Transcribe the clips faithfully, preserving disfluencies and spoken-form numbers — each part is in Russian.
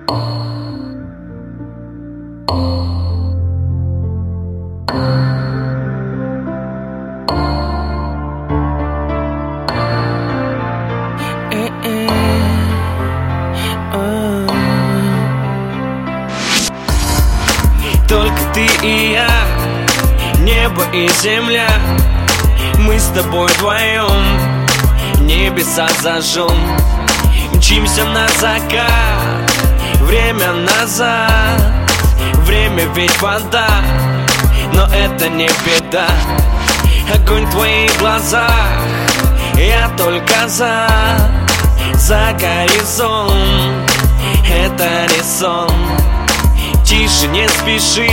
Только ты и я, небо и земля, мы с тобой вдвоем, небеса зажжем. Мчимся на закат, время назад, время ведь вода, но это не беда. Огонь в твоих глазах, я только за, за горизонт, это не сон. Тише, не спеши,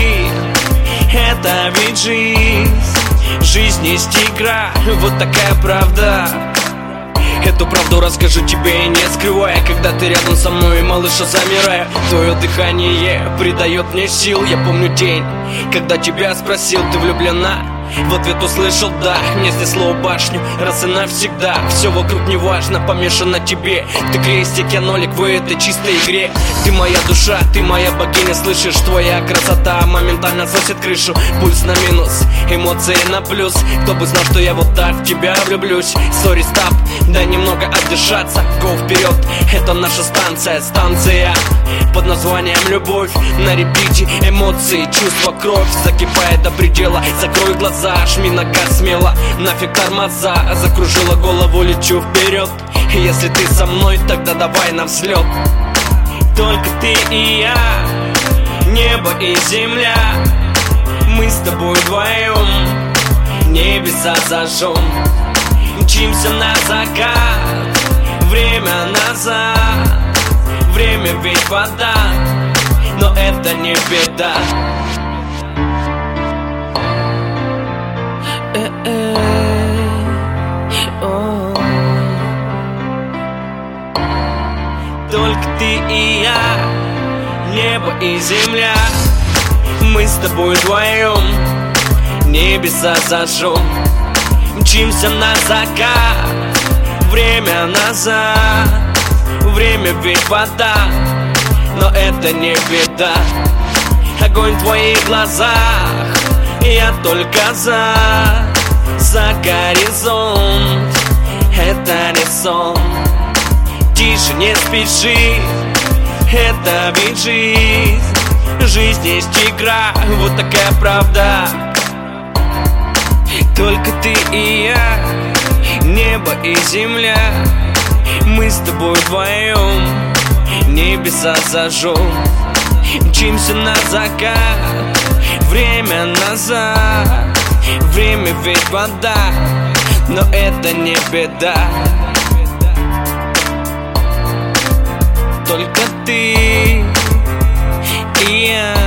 это ведь жизнь. Жизнь есть игра, вот такая правда. Эту правду расскажу тебе, не скрывая, когда ты рядом со мной, малыша, замирая. Твое дыхание придает мне сил. Я помню день, когда тебя спросил, ты влюблена? В ответ услышал да, мне снесло башню раз и навсегда. Все вокруг не важно, помешан на тебе. Ты крестик, я нолик в этой чистой игре. Ты моя душа, ты моя богиня, слышишь? Твоя красота моментально сносит крышу. Пульс на минус, эмоции на плюс. Кто бы знал, что я вот так в тебя влюблюсь. Сори, стоп, дай немного отдышаться. Go вперед, это наша станция. Станция под названием любовь. На репите эмоции, чувства, кровь закипает до предела. Закрой глаза, жми на газ смело, нафиг тормоза. Закружила голову, лечу вперед. Если ты со мной, тогда давай на взлет. Только ты и я, небо и земля, мы с тобой вдвоем, небеса зажжем. Мчимся на закат, время назад, время ведь вода, но это не беда. Только ты и я, небо и земля, мы с тобой вдвоем, небеса зажжем. Мчимся на закат, время назад, время ведь вода, но это не беда. Огонь в твоих глазах, я только за, за горизонт, это не сон. Тише, не спеши, это ведь жизнь. Жизнь есть игра, вот такая правда. Только ты и я, небо и земля, мы с тобой вдвоем, небеса зажжем. Мчимся на закат, время назад, время ведь вода, но это не беда. Только ты и я.